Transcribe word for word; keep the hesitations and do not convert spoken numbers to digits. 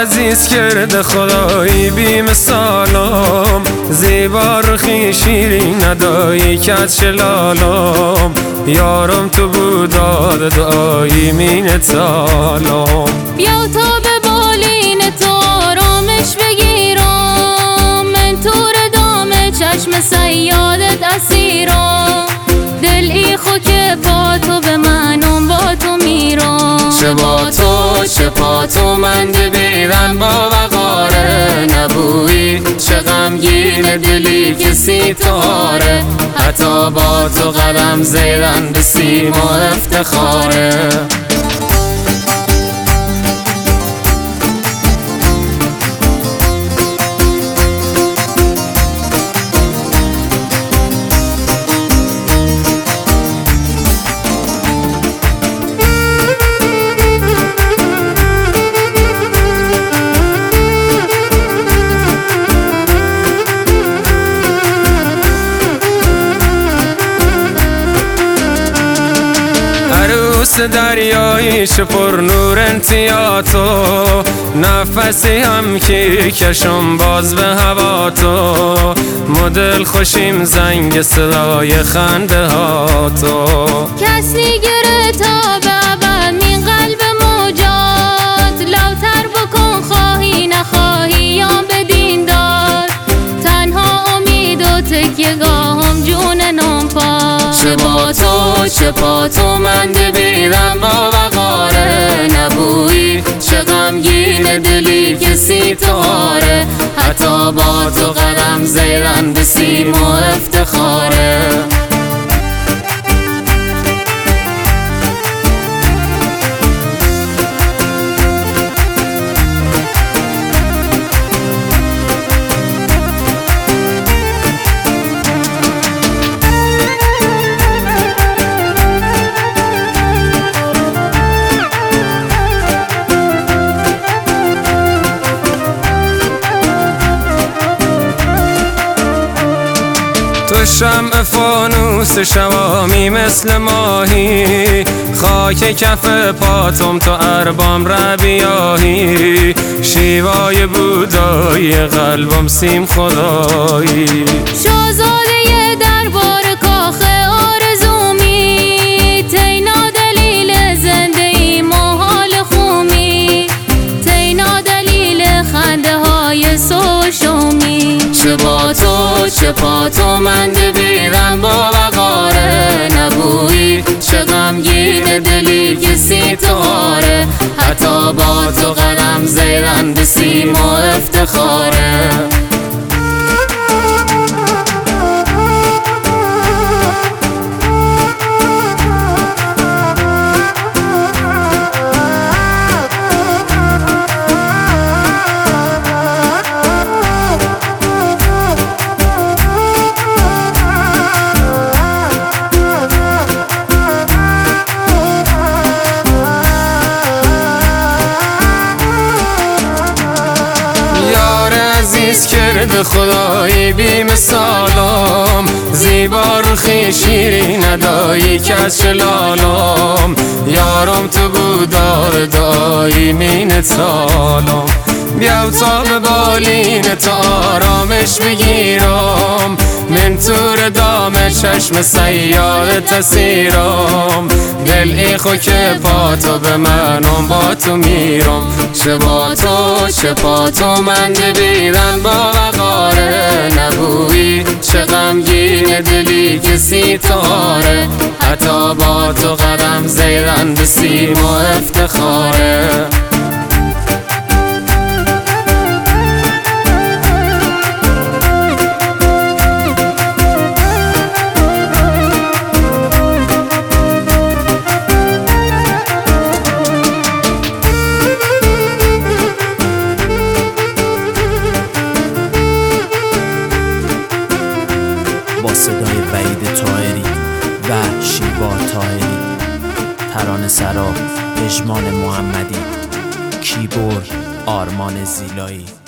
عزیز کرده خدایی بی مثالم، زیبا رخی شیرین ندایی کت شلالم، یارم تو بوداد دعایی مین تالم. بیا تا به بالین تو آرامش بگیرم، من تور دام چشم سیادت اسیرم، دل ای خوک پا تو به منم با تو میرم. چه با تو چه پا تو من بیرن با وقاره نبویی، چه غمگین دلی که ستاره، حتی با تو قدم زیدن به سیم و افتخاره. عروس دریایی چه پر نور انتیا تو، نفسی هم که کشم باز به هوا تو، مدل خوشیم زنگ صدای خنده ها تو. کسی گره تا به ابد من قلب موجات، لوتر بکن خواهی نخواهی یا بدین دار، تنها امید و تکیه‌گاهم جون نام پا. چه با تو چه پا تو من بیرن با وقاره نبویی، چه غمگین دلی که ستاره، حتی با تو قدم زیدن به سیم و افتخاره. تو شمع فانوس شوامی مثل ماهی، خاک کف پاتم تو اربام ربیاهی، شیوای بودایی قلبم سیم خدایی. شاهزاده دربار کاخ آرزومی، تینا دلیل زنده ای محال خومی، تینا دلیل خنده های سوشومی. چه با تو چه پا تو من بیرن با وقاره نبویی، چه غمگین دلی که ستاره، حتی با تو قدم زیدن به سیم و افتخاره. عزیز کرده خدایی بی مثالم، زیبا رخی شیرین ندایی کت شلالم، یارم تو بودار دایی مین تالم. بیا تا به بالین تا آرامش بگیرم، من تور دام چشم سیادت اسیرم، دل ای خوک پا تو به منم با تو میرم. چه با تو چه پا تو من بیرن با وقاره نبویی، چه غمگین دلی که ستاره، حتی با تو قدم زیدن به سیم و افتخاره. با صدای وحید طاهری و شیوا طاهری، ترانه سرا پژمان محمدی، کیبورد آرمان زیلایی.